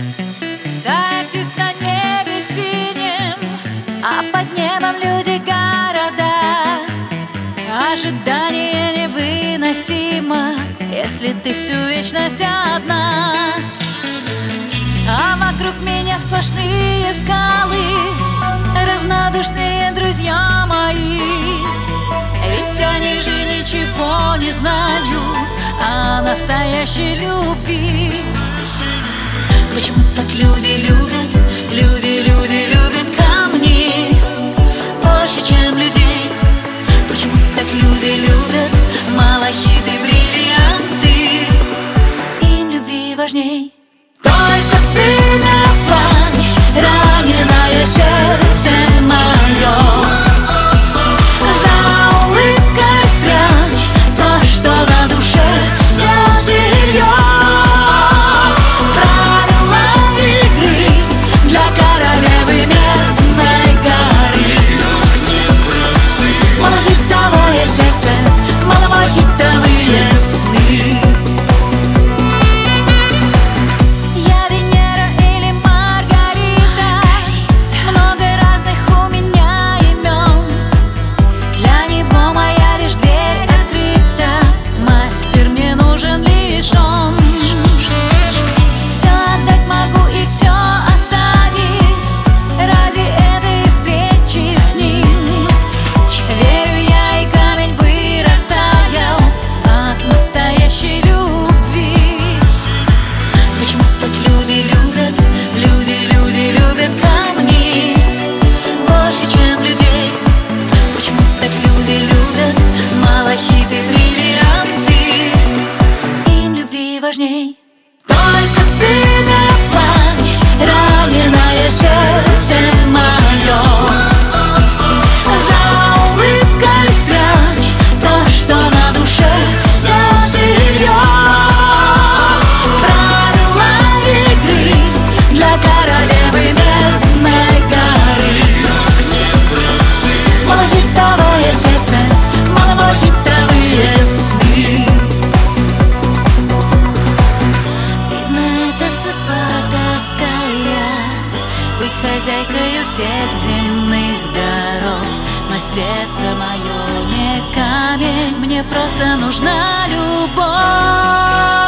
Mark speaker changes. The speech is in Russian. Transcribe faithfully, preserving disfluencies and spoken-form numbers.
Speaker 1: Стая птиц на небе синим, а под небом люди города. Ожидание невыносимо, если ты всю вечность одна. А вокруг меня сплошные скалы, равнодушные друзья мои. Ведь они же ничего не знают о настоящей любви. Почему так люди любят, люди, люди любят камни больше, чем людей? Почему так люди любят малахиты, бриллианты? Им любви важней. Только ты не плачь, раненое сердце мое. За улыбкой спрячь то, что на душе слезы льет. Правила игры для королевы Медной горы. Малахитовое сердце, малахитовые сны. Важней. Только ты не плачь, раненое сердце мое. За улыбкой спрячь то, что на душе слезы льет. Правила игры для королевы Медной горы. Малахитовое сердце, малахитовые сны. Быть хозяйкой всех земных дорог, но сердце мое не камень, мне просто нужна любовь.